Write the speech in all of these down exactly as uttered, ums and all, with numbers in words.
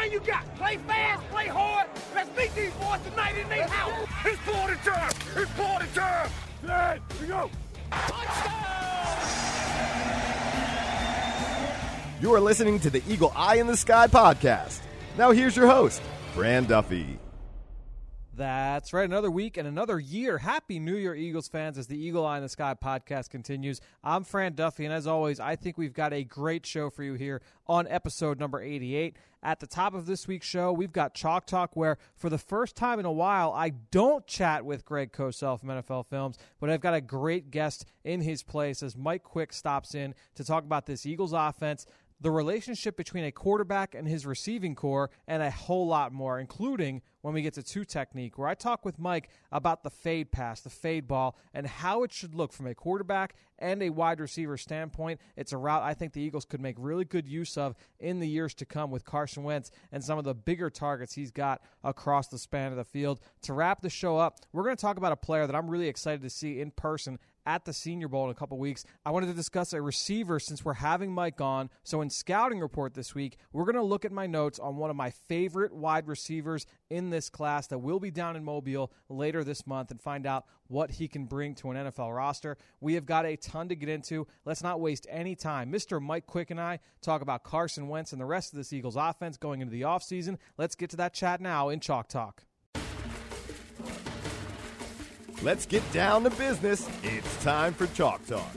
plan you got. Play fast, play hard. Let's beat these boys tonight in their house. It's party time. It's party time. Hey, here we go. You are listening to the Eagle Eye in the Sky podcast. Now here's your host, Fran Duffy. That's right. Another week and another year. Happy New Year, Eagles fans, as the Eagle Eye in the Sky podcast continues. I'm Fran Duffy, and as always, I think we've got a great show for you here on episode number eighty-eight. At the top of this week's show, we've got Chalk Talk, where for the first time in a while, I don't chat with Greg Cosell from N F L Films, but I've got a great guest in his place as Mike Quick stops in to talk about this Eagles offense, the relationship between a quarterback and his receiving core, and a whole lot more, including when we get to two technique, where I talk with Mike about the fade pass, the fade ball, and how it should look from a quarterback and a wide receiver standpoint. It's a route I think the Eagles could make really good use of in the years to come with Carson Wentz and some of the bigger targets he's got across the span of the field. To wrap the show up, we're going to talk about a player that I'm really excited to see in person at the Senior Bowl in a couple weeks. I wanted to discuss a receiver since we're having Mike on. So in Scouting Report this week, we're going to look at my notes on one of my favorite wide receivers in this class that will be down in Mobile later this month and find out what he can bring to an N F L roster. We have got a ton to get into. Let's not waste any time. Mister Mike Quick and I talk about Carson Wentz and the rest of this Eagles offense going into the offseason. Let's get to that chat now in Chalk Talk. Let's get down to business. It's time for Chalk Talk.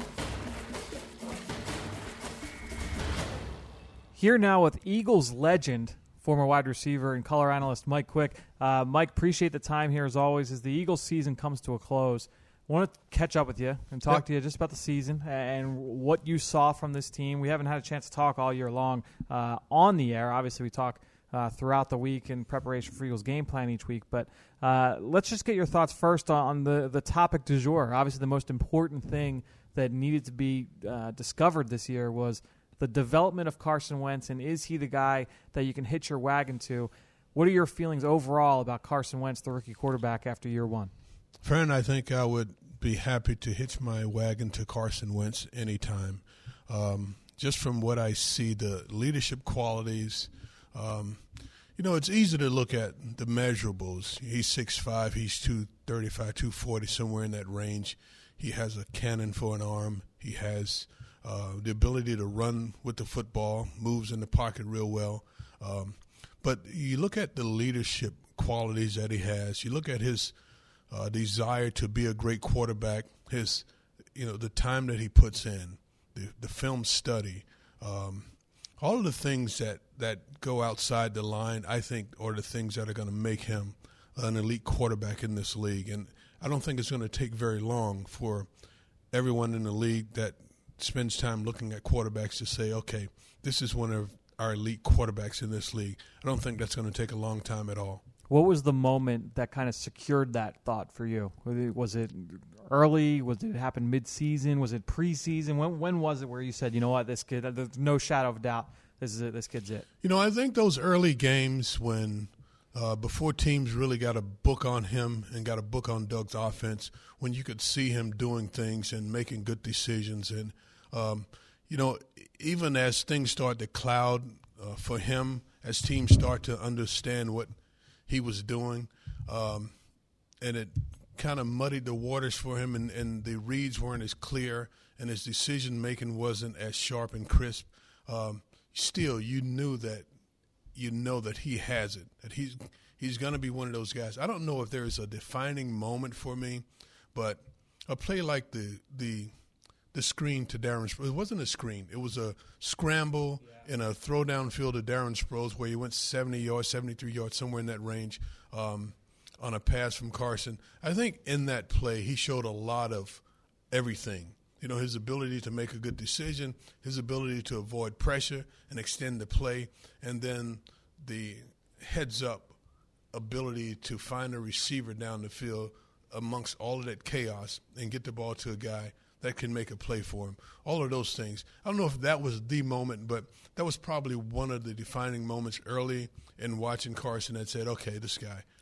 Here now with Eagles legend, former wide receiver and color analyst Mike Quick. Uh, Mike, appreciate the time here as always as the Eagles season comes to a close. I want to catch up with you and talk yep. to you just about the season and what you saw from this team. We haven't had a chance to talk all year long uh, on the air. Obviously, we talk Uh, throughout the week in preparation for Eagles game plan each week. But uh, let's just get your thoughts first on the, the topic du jour. Obviously, the most important thing that needed to be uh, discovered this year was the development of Carson Wentz, and is he the guy that you can hitch your wagon to? What are your feelings overall about Carson Wentz, the rookie quarterback, after year one? Friend, I think I would be happy to hitch my wagon to Carson Wentz anytime. Um, just from what I see, the leadership qualities. Um, you know, it's easy to look at the measurables. He's six five, he's two thirty-five, two forty, somewhere in that range. He has a cannon for an arm. He has uh, the ability to run with the football, moves in the pocket real well. Um, but you look at the leadership qualities that he has. You look at his uh, desire to be a great quarterback, his, you know, the time that he puts in, the, the film study, um, all of the things that, that go outside the line, I think, are the things that are going to make him an elite quarterback in this league. And I don't think it's going to take very long for everyone in the league that spends time looking at quarterbacks to say, okay, this is one of our elite quarterbacks in this league. I don't think that's going to take a long time at all. What was the moment that kind of secured that thought for you? Was it early? Was it happen mid-season? Was it preseason? When when was it where you said, you know what, this kid, there's no shadow of doubt, this is it, this kid's it? You know, I think those early games when uh, before teams really got a book on him and got a book on Doug's offense, when you could see him doing things and making good decisions. And, um, you know, even as things start to cloud uh, for him, as teams start to understand what he was doing, um, and it kind of muddied the waters for him, and, and the reads weren't as clear, and his decision-making wasn't as sharp and crisp. Um, still, you knew that you know that he has it, that he's he's going to be one of those guys. I don't know if there is a defining moment for me, but a play like the the the screen to Darren Sproles, it wasn't a screen. It was a scramble yeah. in a throw downfield to Darren Sproles where he went seventy yards, seventy-three yards, somewhere in that range um, on a pass from Carson. I think in that play he showed a lot of everything. You know, his ability to make a good decision, his ability to avoid pressure and extend the play, and then the heads-up ability to find a receiver down the field amongst all of that chaos and get the ball to a guy that can make a play for him. All of those things. I don't know if that was the moment, but that was probably one of the defining moments early in watching Carson that said, okay, this guy,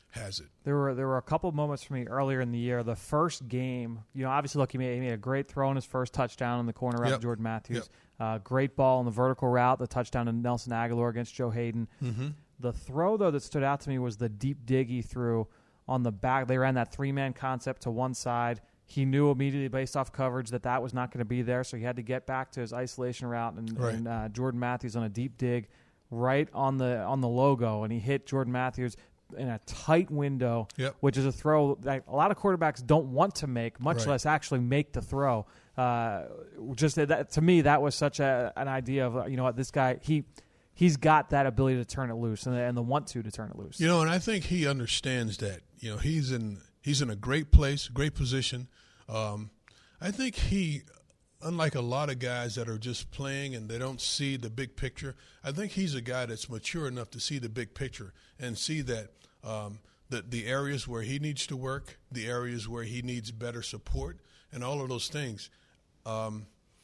has it. There were there were a couple of moments for me earlier in the year. The first game, you know, obviously, look, he made, he made a great throw in his first touchdown in the corner route yep. to Jordan Matthews. Yep. Uh, great ball on the vertical route, the touchdown to Nelson Aguilar against Joe Hayden. Mm-hmm. The throw, though, that stood out to me was the deep dig he threw on the back. They ran that three-man concept to one side. He knew immediately based off coverage that that was not going to be there, so he had to get back to his isolation route. And, right. and uh, Jordan Matthews on a deep dig right on the on the logo, and he hit Jordan Matthews in a tight window, yep. which is a throw that a lot of quarterbacks don't want to make, much right. less actually make the throw. Uh, just that, to me, that was such a, an idea of, you know what, this guy, he he's got that ability to turn it loose and the, and the want to to turn it loose. You know, and I think he understands that. You know, he's in he's in a great place, great position. Um, I think he, unlike a lot of guys that are just playing and they don't see the big picture, I think he's a guy that's mature enough to see the big picture and see that um, the, the areas where he needs to work, the areas where he needs better support, and all of those things. Um,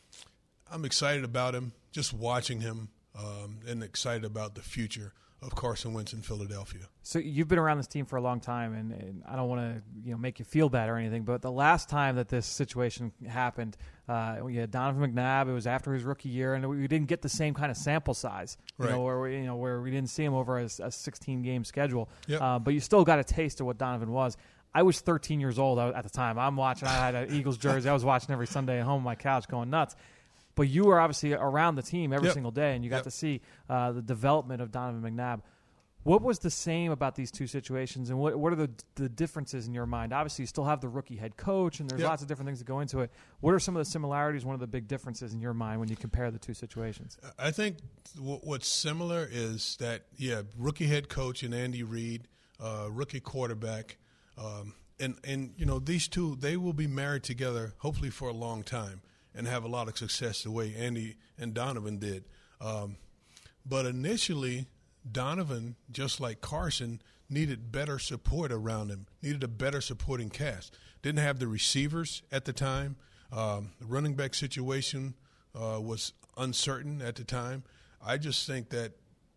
I'm excited about him, just watching him, um, and excited about the future of Carson Wentz in Philadelphia. So you've been around this team for a long time, and, and I don't want to you know make you feel bad or anything, but the last time that this situation happened, uh, we had Donovan McNabb. It was after his rookie year, and we didn't get the same kind of sample size, you right. know, where we, you know where we didn't see him over a, a sixteen game schedule. Yep. Uh, but you still got a taste of what Donovan was. I was thirteen years old at the time. I'm watching. I had an Eagles jersey. I was watching every Sunday at home on my couch, going nuts. But you were obviously around the team every yep. single day, and you got yep. to see uh, the development of Donovan McNabb. What was the same about these two situations, and what what are the the differences in your mind? Obviously, you still have the rookie head coach, and there's yep. lots of different things that go into it. What are some of the similarities, one of the big differences in your mind when you compare the two situations? I think w- what's similar is that, yeah, rookie head coach and Andy Reid, uh, rookie quarterback, um, and, and, you know, these two, they will be married together hopefully for a long time and have a lot of success the way Andy and Donovan did. Um, but initially, Donovan, just like Carson, needed better support around him, needed a better supporting cast. Didn't have the receivers at the time. Um, the running back situation uh, was uncertain at the time. I just think that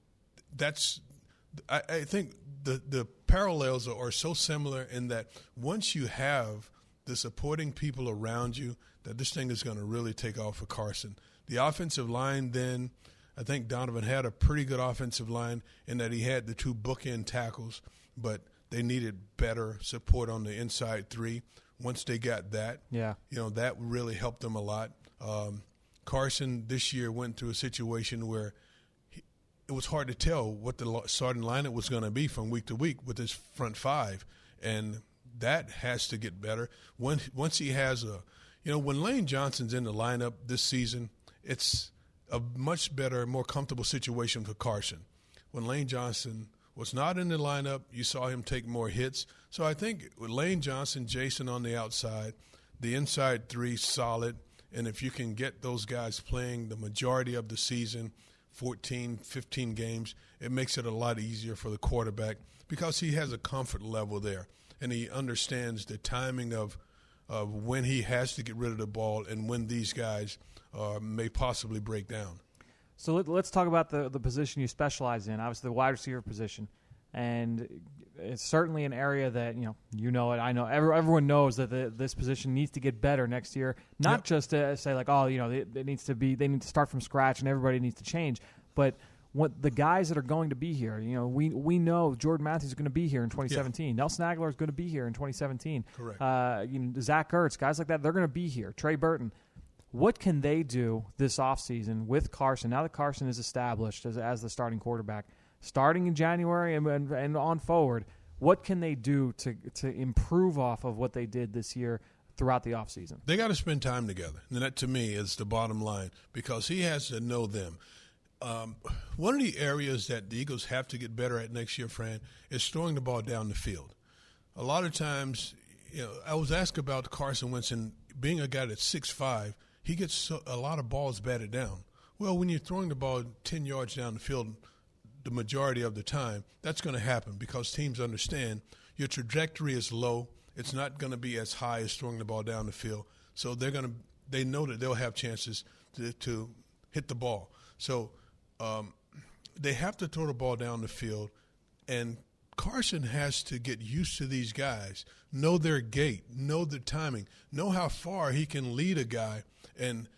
that's – I, I think the, the parallels are, are so similar in that once you have the supporting people around you, that this thing is going to really take off for Carson. The offensive line then – I think Donovan had a pretty good offensive line in that he had the two bookend tackles, but they needed better support on the inside three. Once they got that, yeah, you know, that really helped them a lot. Um, Carson this year went through a situation where he, it was hard to tell what the starting lineup was going to be from week to week with his front five, and that has to get better. When, once he has a – you know, when Lane Johnson's in the lineup this season, it's – a much better, more comfortable situation for Carson. When Lane Johnson was not in the lineup, you saw him take more hits. So I think with Lane Johnson, Jason on the outside, the inside three solid, and if you can get those guys playing the majority of the season, fourteen, fifteen games, it makes it a lot easier for the quarterback because he has a comfort level there, and he understands the timing of, of when he has to get rid of the ball and when these guys – Uh, may possibly break down. So let, let's talk about the, the position you specialize in, obviously the wide receiver position. And it's certainly an area that, you know, you know it, I know, every, everyone knows that the, this position needs to get better next year. Not yep. just to say like, oh, you know, it, it needs to be, they need to start from scratch and everybody needs to change. But what the guys that are going to be here, you know, we we know Jordan Matthews is going to be here in twenty seventeen. Yeah. Nelson Aguilar is going to be here in twenty seventeen. Correct. Uh, you know, Zach Ertz, guys like that, they're going to be here. Trey Burton. What can they do this offseason with Carson, now that Carson is established as, as the starting quarterback, starting in January and, and, and on forward, what can they do to to improve off of what they did this year throughout the offseason? They got to spend time together, and that to me is the bottom line because he has to know them. Um, one of the areas that the Eagles have to get better at next year, Fran, is throwing the ball down the field. A lot of times, you know, I was asked about Carson Wentz and being a guy that's six five, he gets so, a lot of balls batted down. Well, when you're throwing the ball ten yards down the field the majority of the time, that's going to happen because teams understand your trajectory is low. It's not going to be as high as throwing the ball down the field. So they're going to they know that they'll have chances to, to hit the ball. So um, they have to throw the ball down the field, and Carson has to get used to these guys, know their gait, know the timing, know how far he can lead a guy, and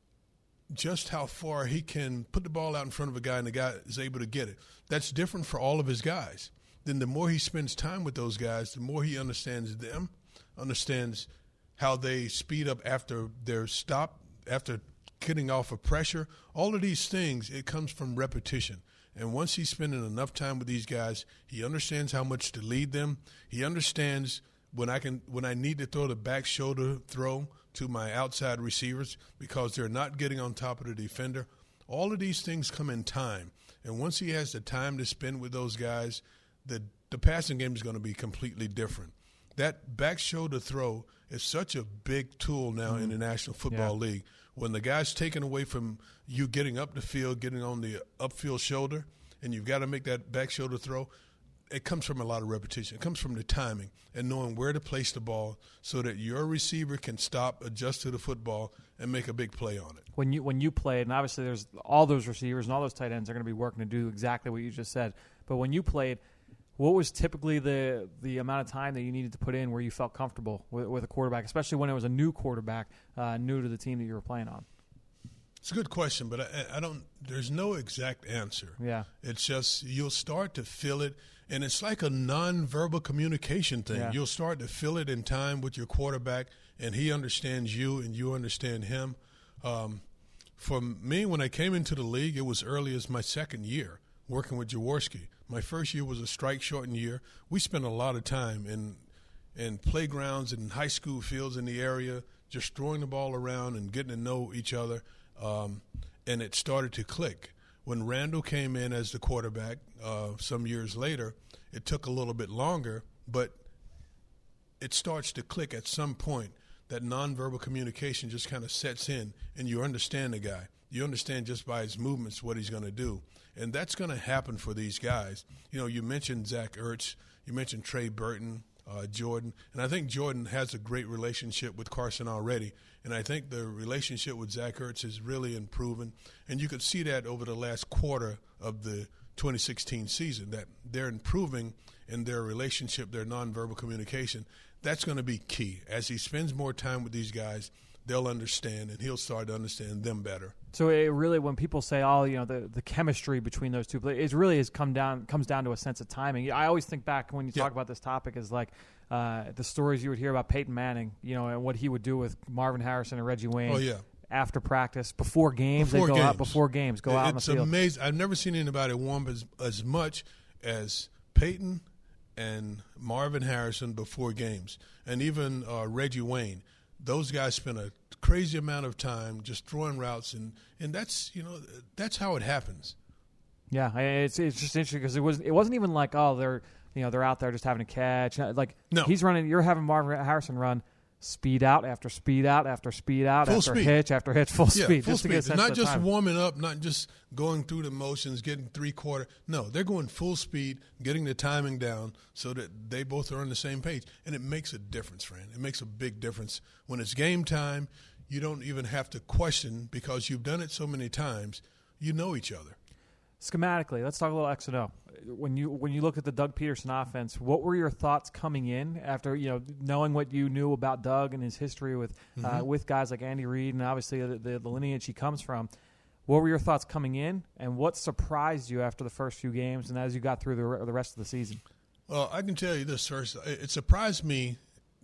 just how far he can put the ball out in front of a guy and the guy is able to get it. That's different for all of his guys. Then the more he spends time with those guys, the more he understands them, understands how they speed up after their stop, after getting off of pressure. All of these things, it comes from repetition. And once he's spending enough time with these guys, he understands how much to lead them. He understands when I can when I need to throw the back shoulder throw to my outside receivers because they're not getting on top of the defender. All of these things come in time. And once he has the time to spend with those guys, the the passing game is going to be completely different. That back shoulder throw is such a big tool now mm-hmm. in the National Football yeah. League. When the guy's taken away from you getting up the field, getting on the upfield shoulder, and you've got to make that back shoulder throw, it comes from a lot of repetition. It comes from the timing and knowing where to place the ball so that your receiver can stop, adjust to the football, and make a big play on it. When you when you played, and obviously there's all those receivers and all those tight ends are going to be working to do exactly what you just said. But when you played, what was typically the the amount of time that you needed to put in where you felt comfortable with, with a quarterback, especially when it was a new quarterback, uh, new to the team that you were playing on? It's a good question, but I, I don't. There's no exact answer. Yeah, it's just you'll start to feel it, and it's like a nonverbal communication thing. Yeah. You'll start to feel it in time with your quarterback, and he understands you, and you understand him. Um, for me, when I came into the league, it was early as my second year working with Jaworski. My first year was a strike-shortened year. We spent a lot of time in in playgrounds and high school fields in the area, just throwing the ball around and getting to know each other. Um, and it started to click. When Randall came in as the quarterback uh, some years later, it took a little bit longer, but it starts to click at some point. That nonverbal communication just kind of sets in, and you understand the guy. You understand just by his movements what he's going to do. And that's going to happen for these guys. You know, you mentioned Zach Ertz. You mentioned Trey Burton, uh, Jordan. And I think Jordan has a great relationship with Carson already. And I think the relationship with Zach Ertz is really improving. And you could see that over the last quarter of the twenty sixteen season, that they're improving in their relationship, their nonverbal communication. That's going to be key. As he spends more time with these guys, they'll understand, and he'll start to understand them better. So it really, when people say, "Oh, you know, the, the chemistry between those two players," it really is come down comes down to a sense of timing. I always think back when you talk yeah. about this topic is like uh, the stories you would hear about Peyton Manning, you know, and what he would do with Marvin Harrison and Reggie Wayne. Oh yeah. After practice, before games, before they go games. out before games, go it, out on the It's field. amazing. I've never seen anybody warm as as much as Peyton and Marvin Harrison before games, and even uh, Reggie Wayne. Those guys spend a crazy amount of time just throwing routes, and, and that's you know that's how it happens. Yeah, it's it's just interesting because it was it wasn't even like oh they're you know they're out there just having a catch like no. he's running you're having Marvin Harrison run speed out after speed out after speed out full after speed. hitch after hitch full yeah, speed full just speed. to get a sense not of the just time. warming up, not just going through the motions, getting three quarter. No, they're going full speed, getting the timing down so that they both are on the same page, and it makes a difference, friend. It makes a big difference when it's game time. You don't even have to question because you've done it so many times. You know each other. Schematically, let's talk a little X and O. When you when you look at the Doug Peterson offense, what were your thoughts coming in after you know knowing what you knew about Doug and his history with mm-hmm. uh, with guys like Andy Reid and obviously the, the, the lineage he comes from? What were your thoughts coming in, and what surprised you after the first few games and as you got through the the rest of the season? Well, I can tell you this first. It surprised me,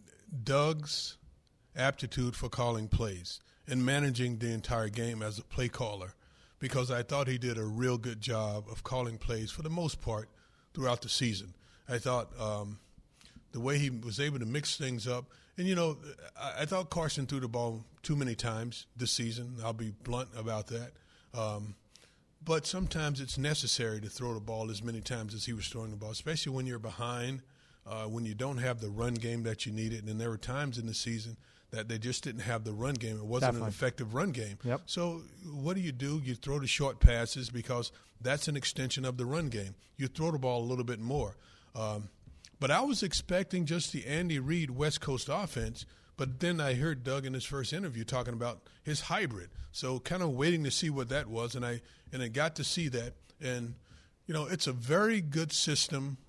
Doug's aptitude for calling plays and managing the entire game as a play caller, because I thought he did a real good job of calling plays for the most part throughout the season. I thought um, the way he was able to mix things up, and, you know, I, I thought Carson threw the ball too many times this season. I'll be blunt about that. Um, but sometimes it's necessary to throw the ball as many times as he was throwing the ball, especially when you're behind, uh, when you don't have the run game that you needed. And there were times in the season that they just didn't have the run game. It wasn't Definitely. an effective run game. Yep. So what do you do? You throw the short passes because that's an extension of the run game. You throw the ball a little bit more. Um, but I was expecting just the Andy Reid West Coast offense, but then I heard Doug in his first interview talking about his hybrid. So kind of waiting to see what that was, and I and I got to see that. And, you know, it's a very good system.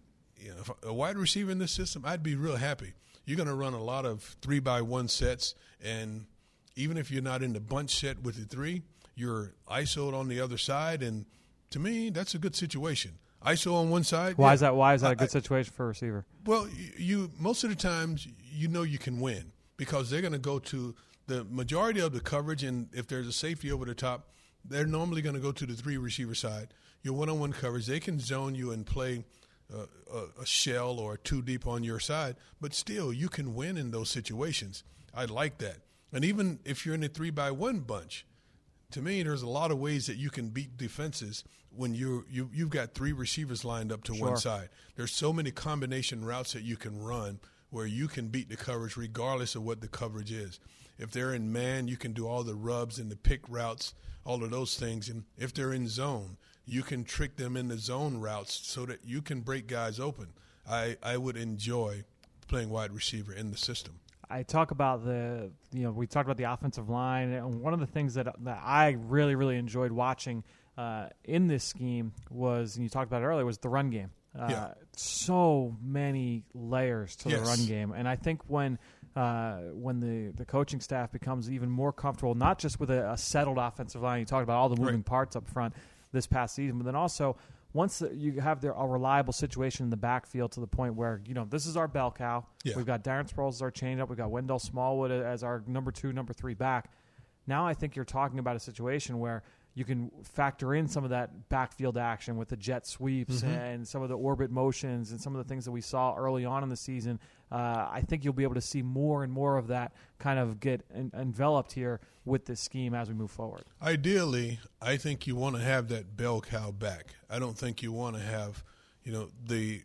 you know, if a wide receiver in this system, I'd be real happy. You're going to run a lot of three by one sets, and even if you're not in the bunch set with the three, you're I S O'd on the other side, and to me, that's a good situation. I S O on one side. Why yeah. is that? Why is that a good I, situation for a receiver? Well, you, you most of the times you know you can win because they're going to go to the majority of the coverage, and if there's a safety over the top, they're normally going to go to the three receiver side. Your one-on-one coverage, they can zone you and play uh, a, a shell or two deep on your side, but still you can win in those situations. I like that. And even if you're in a three by one bunch, to me, there's a lot of ways that you can beat defenses when you you you've got three receivers lined up to Sure. one side. There's so many combination routes that you can run where you can beat the coverage regardless of what the coverage is. If they're in man, you can do all the rubs and the pick routes, all of those things. And if they're in zone, you can trick them in the zone routes so that you can break guys open. I, I would enjoy playing wide receiver in the system. I talk about the, you know, we talked about the offensive line, and one of the things that that I really, really enjoyed watching uh, in this scheme was, and you talked about it earlier, was the run game. Uh, Yeah. So many layers to Yes. the run game, and I think when uh, when the, the coaching staff becomes even more comfortable, not just with a, a settled offensive line, you talked about all the moving Right. parts up front this past season, but then also once the, you have there a reliable situation in the backfield to the point where, you know, this is our bell cow. Yeah. We've got Darren Sproles as our changeup. We've got Wendell Smallwood as our number two, number three back. Now I think you're talking about a situation where you can factor in some of that backfield action with the jet sweeps Mm-hmm. and some of the orbit motions and some of the things that we saw early on in the season. Uh, I think you'll be able to see more and more of that kind of get en- enveloped here with this scheme as we move forward. Ideally, I think you want to have that bell cow back. I don't think you want to have, you know, the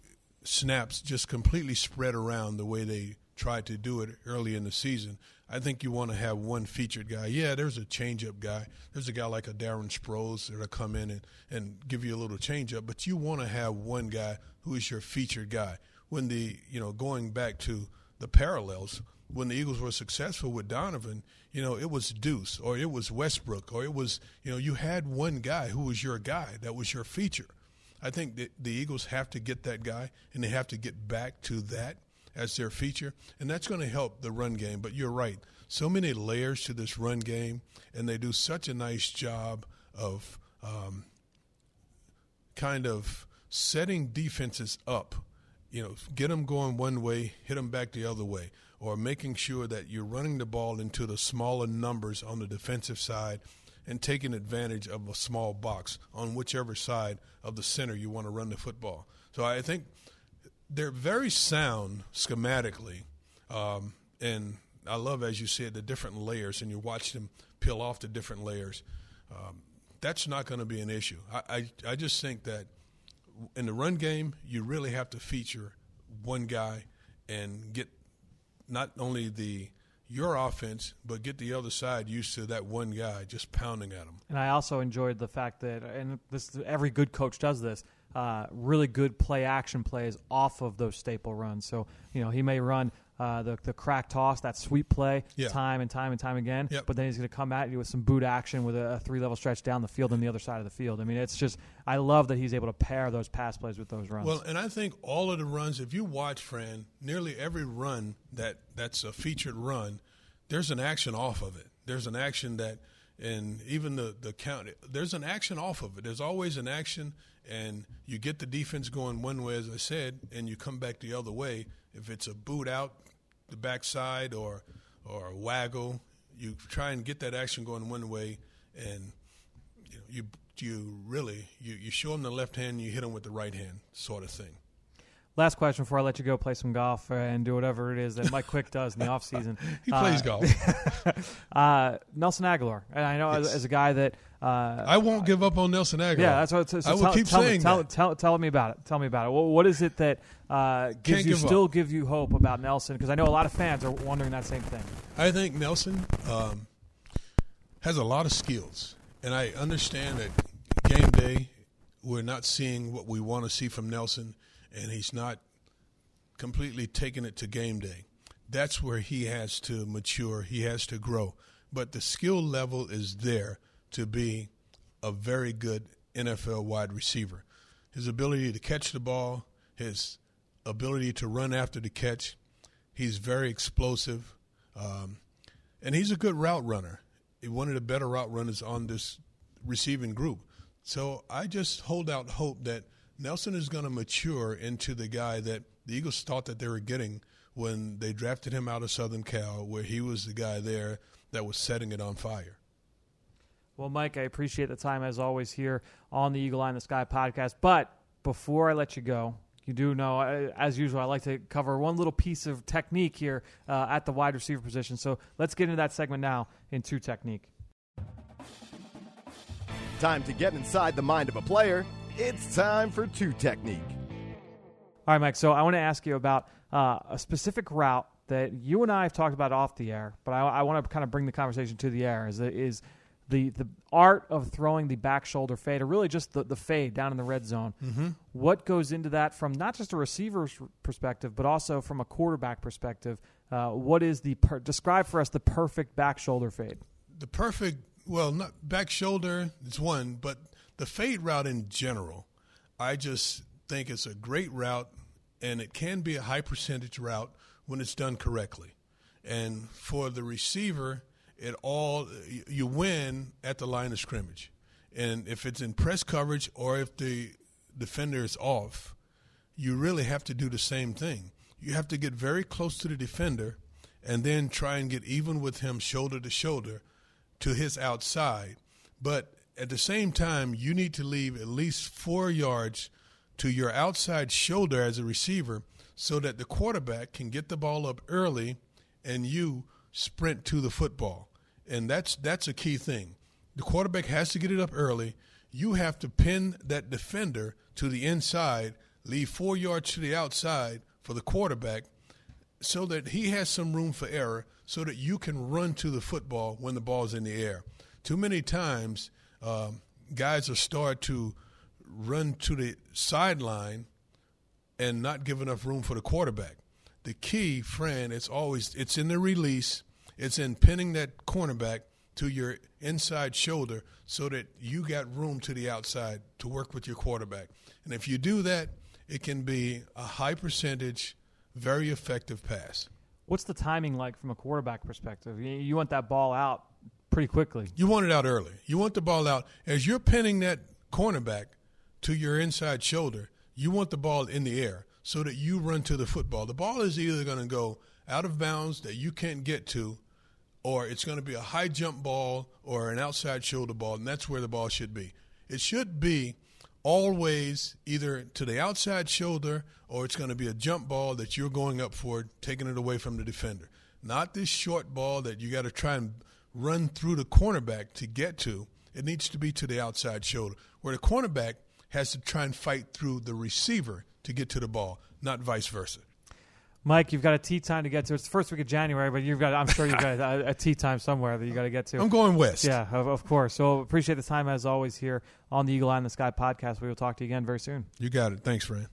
snaps just completely spread around the way they tried to do it early in the season. I think you want to have one featured guy. Yeah, there's a change-up guy. There's a guy like a Darren Sproles that'll come in and, and give you a little change-up, but you want to have one guy who is your featured guy. When the, you know, going back to the parallels, when the Eagles were successful with Donovan, you know, it was Deuce or it was Westbrook or it was, you know, you had one guy who was your guy. That was your feature. I think that the Eagles have to get that guy, and they have to get back to that as their feature, and that's going to help the run game. But you're right. So many layers to this run game, and they do such a nice job of um, kind of setting defenses up. You know, get them going one way, hit them back the other way, or making sure that you're running the ball into the smaller numbers on the defensive side and taking advantage of a small box on whichever side of the center you want to run the football. So I think they're very sound schematically, um, and I love, as you said, the different layers, and you watch them peel off the different layers. Um, that's not going to be an issue. I, I, I just think that in the run game, you really have to feature one guy and get not only the your offense, but get the other side used to that one guy just pounding at them. And I also enjoyed the fact that, and this every good coach does this, uh, really good play action plays off of those staple runs. So, you know, he may run uh, the the crack toss, that sweep play, Yeah. time and time and time again, Yep. but then he's going to come at you with some boot action with a, a three-level stretch down the field on the other side of the field. I mean, it's just, I love that he's able to pair those pass plays with those runs. Well, and I think all of the runs, if you watch, Fran, nearly every run that that's a featured run, there's an action off of it. There's an action that, and even the, the count, there's an action off of it. There's always an action, and you get the defense going one way, as I said, and you come back the other way. If it's a boot out the backside or or a waggle, you try and get that action going one way, and you know, you you really you, you show them the left hand, you hit them with the right hand, sort of thing. Last question before I let you go play some golf and do whatever it is that Mike Quick does in the offseason. He plays uh, golf. uh, Nelson Aguilar. And I know Yes. as, as a guy that uh, I won't give up on Nelson Aguilar. yeah, that's what. So I will tell, keep tell saying me, tell, that. Tell, tell me about it. Tell me about it. What, what is it that uh, gives Can't you give still up. give you hope about Nelson? Because I know a lot of fans are wondering that same thing. I think Nelson um, has a lot of skills, and I understand that game day we're not seeing what we want to see from Nelson, and he's not completely taking it to game day. That's where he has to mature. He has to grow. But the skill level is there to be a very good N F L wide receiver. His ability to catch the ball, his ability to run after the catch. He's very explosive, um, and he's a good route runner. One of the better route runners on this receiving group. So I just hold out hope that Nelson is going to mature into the guy that the Eagles thought that they were getting when they drafted him out of Southern Cal, where he was the guy there that was setting it on fire. Well, Mike, I appreciate the time, as always, here on the Eagle Eye in the Sky podcast. But before I let you go, you do know, as usual, I like to cover one little piece of technique here uh, at the wide receiver position. So let's get into that segment now in Two Technique. Time to get inside the mind of a player. It's time for Two Technique. All right, Mike, so I want to ask you about uh, a specific route that you and I have talked about off the air, but I, I want to kind of bring the conversation to the air, is, is the the art of throwing the back shoulder fade, or really just the, the fade down in the red zone. Mm-hmm. What goes into that from not just a receiver's perspective, but also from a quarterback perspective? Uh, what is the per- – describe for us the perfect back shoulder fade. The perfect – well, not back shoulder is one, but the fade route in general, I just think it's a great route, and it can be a high percentage route when it's done correctly. And for the receiver – It all you win at the line of scrimmage, and if it's in press coverage or if the defender is off, you really have to do the same thing. You have to get very close to the defender, and then try and get even with him shoulder to shoulder to his outside. But at the same time, you need to leave at least four yards to your outside shoulder as a receiver, so that the quarterback can get the ball up early, and you sprint to the football. And that's that's a key thing. The quarterback has to get it up early. You have to pin that defender to the inside, leave four yards to the outside for the quarterback, so that he has some room for error, so that you can run to the football when the ball's in the air. Too many times, um, guys will start to run to the sideline and not give enough room for the quarterback. The key, Fran, it's always it's in the release. It's in pinning that cornerback to your inside shoulder so that you got room to the outside to work with your quarterback. And if you do that, it can be a high percentage, very effective pass. What's the timing like from a quarterback perspective? You want that ball out pretty quickly. You want it out early. You want the ball out. As you're pinning that cornerback to your inside shoulder, you want the ball in the air so that you run to the football. The ball is either going to go out of bounds that you can't get to, or it's going to be a high jump ball or an outside shoulder ball, and that's where the ball should be. It should be always either to the outside shoulder, or it's going to be a jump ball that you're going up for, taking it away from the defender. Not this short ball that you got to try and run through the cornerback to get to. It needs to be to the outside shoulder, where the cornerback has to try and fight through the receiver to get to the ball, not vice versa. Mike, you've got a tea time to get to. It's the first week of January, but you've got, I'm sure you've got a, a tea time somewhere that you got to get to. I'm going west. Yeah, of, of course. So appreciate the time, as always, here on the Eagle Eye in the Sky podcast. We will talk to you again very soon. You got it. Thanks, Fran.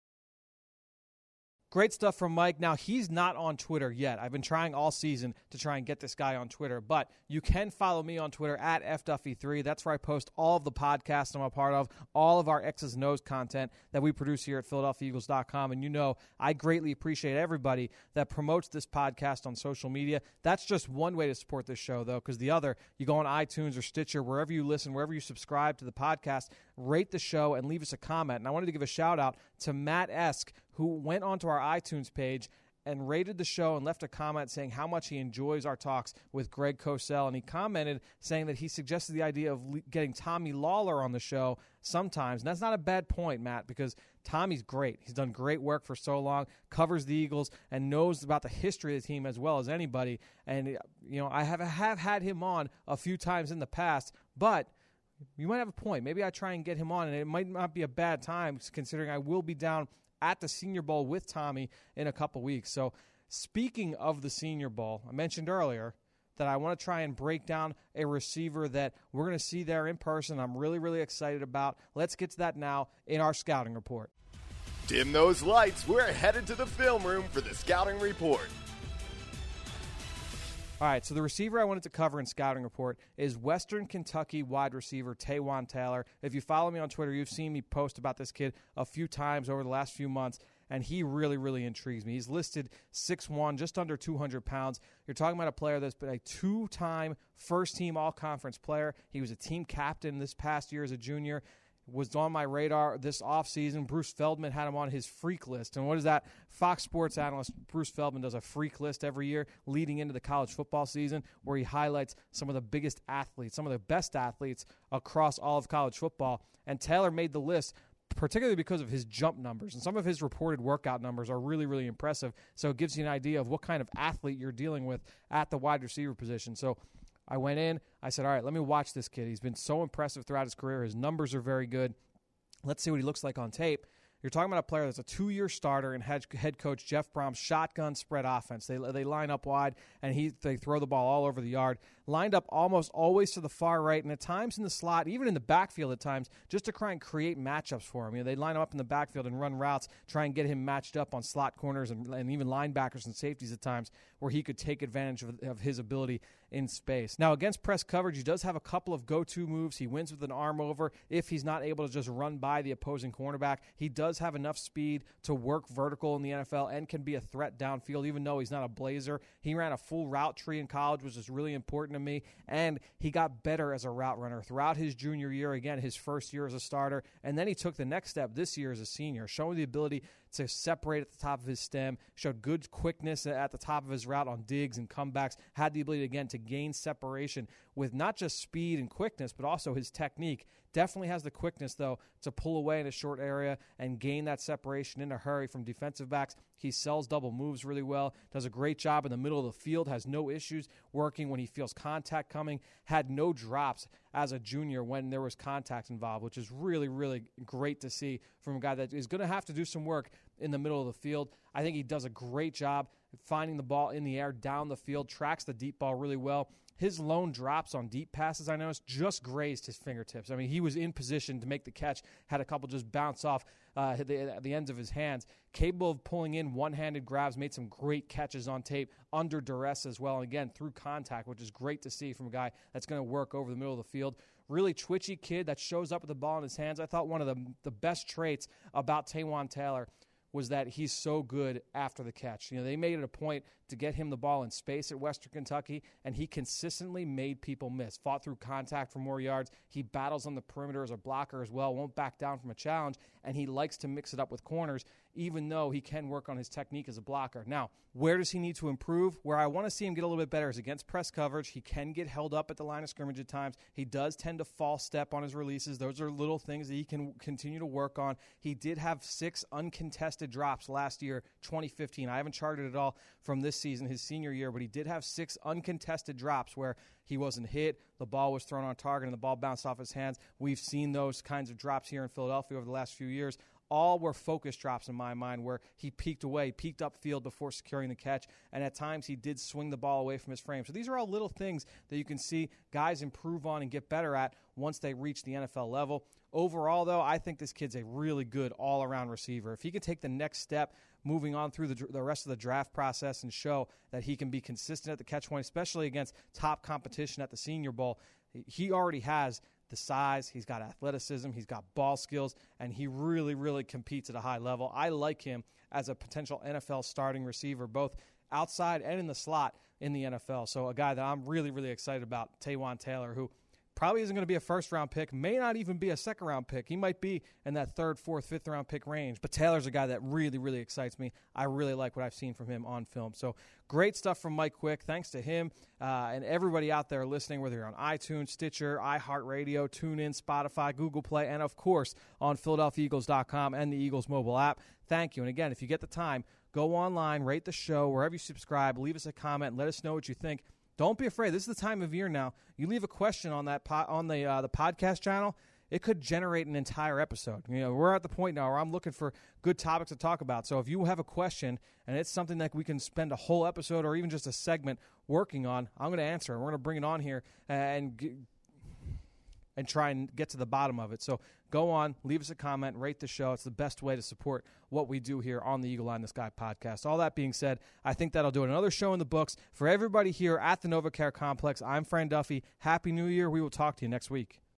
Great stuff from Mike. Now, he's not on Twitter yet. I've been trying all season to try and get this guy on Twitter, but you can follow me on Twitter at F Duffy three. That's where I post all of the podcasts I'm a part of, all of our X's and O's content that we produce here at Philadelphia Eagles dot com. And you know, I greatly appreciate everybody that promotes this podcast on social media. That's just one way to support this show, though, because the other, you go on iTunes or Stitcher, wherever you listen, wherever you subscribe to the podcast, rate the show and leave us a comment. And I wanted to give a shout-out to Matt Esk, who went onto our iTunes page and rated the show and left a comment saying how much he enjoys our talks with Greg Cosell. And he commented saying that he suggested the idea of getting Tommy Lawler on the show sometimes. And that's not a bad point, Matt, because Tommy's great. He's done great work for so long, covers the Eagles, and knows about the history of the team as well as anybody. And, you know, I have, have had him on a few times in the past, but you might have a point. Maybe I try and get him on, and it might not be a bad time considering I will be down at the Senior Bowl with Tommy in a couple weeks. So speaking of the Senior Bowl, I mentioned earlier that I want to try and break down a receiver that we're going to see there in person. I'm really, really excited about. Let's get to that now in our scouting report. Dim those lights. We're headed to the film room for the scouting report. All right, so the receiver I wanted to cover in Scouting Report is Western Kentucky wide receiver Taywan Taylor. If you follow me on Twitter, you've seen me post about this kid a few times over the last few months, and he really, really intrigues me. He's listed six one, just under two hundred pounds. You're talking about a player that's been a two-time first-team all-conference player. He was a team captain this past year as a junior. Was on my radar this offseason. Bruce Feldman had him on his freak list. And what is that? Fox Sports analyst Bruce Feldman does a freak list every year leading into the college football season where he highlights some of the biggest athletes, some of the best athletes across all of college football. And Taylor made the list particularly because of his jump numbers. And some of his reported workout numbers are really, really impressive. So it gives you an idea of what kind of athlete you're dealing with at the wide receiver position. So I went in, I said, all right, let me watch this kid. He's been so impressive throughout his career. His numbers are very good. Let's see what he looks like on tape. You're talking about a player that's a two-year starter in head, head coach Jeff Brom's shotgun spread offense. They they line up wide, and he they throw the ball all over the yard. Lined up almost always to the far right, and at times in the slot, even in the backfield at times, just to try and create matchups for him. You know, they line him up in the backfield and run routes, try and get him matched up on slot corners and, and even linebackers and safeties at times where he could take advantage of, of his ability in space. Now, against press coverage, he does have a couple of go-to moves. He wins with an arm over if he's not able to just run by the opposing cornerback. He does have enough speed to work vertical in the N F L and can be a threat downfield, even though he's not a blazer. He ran a full route tree in college, which is really important to me, and he got better as a route runner throughout his junior year, again, his first year as a starter, and then he took the next step this year as a senior, showing the ability to separate at the top of his stem, showed good quickness at the top of his route on digs and comebacks, had the ability, again, to gain separation with not just speed and quickness, but also his technique. Definitely has the quickness, though, to pull away in a short area and gain that separation in a hurry from defensive backs. He sells double moves really well, does a great job in the middle of the field, has no issues working when he feels contact coming, had no drops as a junior when there was contact involved, which is really, really great to see from a guy that is going to have to do some work in the middle of the field. I think he does a great job finding the ball in the air down the field, tracks the deep ball really well. His lone drops on deep passes, I noticed, just grazed his fingertips. I mean, he was in position to make the catch, had a couple just bounce off uh, the, the ends of his hands. Capable of pulling in one-handed grabs, made some great catches on tape, under duress as well, and again, through contact, which is great to see from a guy that's going to work over the middle of the field. Really twitchy kid that shows up with the ball in his hands. I thought one of the, the best traits about Taywan Taylor was that he's so good after the catch. You know, they made it a point to get him the ball in space at Western Kentucky, and he consistently made people miss. Fought through contact for more yards. He battles on the perimeter as a blocker as well, won't back down from a challenge, and he likes to mix it up with corners, even though he can work on his technique as a blocker. Now, where does he need to improve? Where I want to see him get a little bit better is against press coverage. He can get held up at the line of scrimmage at times. He does tend to false step on his releases. Those are little things that he can continue to work on. He did have six uncontested drops last year, twenty fifteen. I haven't charted it all from this season, his senior year, but he did have six uncontested drops where he wasn't hit, the ball was thrown on target, and the ball bounced off his hands. We've seen those kinds of drops here in Philadelphia over the last few years. All were focus drops in my mind where he peeked away, peeked upfield before securing the catch, and at times he did swing the ball away from his frame. So these are all little things that you can see guys improve on and get better at once they reach the N F L level. Overall, though, I think this kid's a really good all-around receiver. If he can take the next step moving on through the, the rest of the draft process and show that he can be consistent at the catch point, especially against top competition at the Senior Bowl, he already has the size, he's got athleticism, he's got ball skills, and he really, really competes at a high level. I like him as a potential N F L starting receiver, both outside and in the slot in the N F L. So a guy that I'm really, really excited about, Taywan Taylor, who probably isn't going to be a first-round pick, may not even be a second-round pick. He might be in that third, fourth, fifth-round pick range. But Taylor's a guy that really, really excites me. I really like what I've seen from him on film. So great stuff from Mike Quick. Thanks to him uh, and everybody out there listening, whether you're on iTunes, Stitcher, iHeartRadio, TuneIn, Spotify, Google Play, and, of course, on Philadelphia Eagles dot com and the Eagles mobile app. Thank you. And, again, if you get the time, go online, rate the show, wherever you subscribe, leave us a comment, and let us know what you think. Don't be afraid. This is the time of year now. You leave a question on that po- on the uh, the podcast channel, it could generate an entire episode. You know, we're at the point now where I'm looking for good topics to talk about. So if you have a question and it's something that we can spend a whole episode or even just a segment working on, I'm going to answer it. We're going to bring it on here and. G- and try and get to the bottom of it. So go on, leave us a comment, rate the show. It's the best way to support what we do here on the Eagle Eye in the Sky podcast. All that being said, I think that'll do it. Another show in the books. For everybody here at the NovaCare Complex, I'm Fran Duffy. Happy New Year. We will talk to you next week.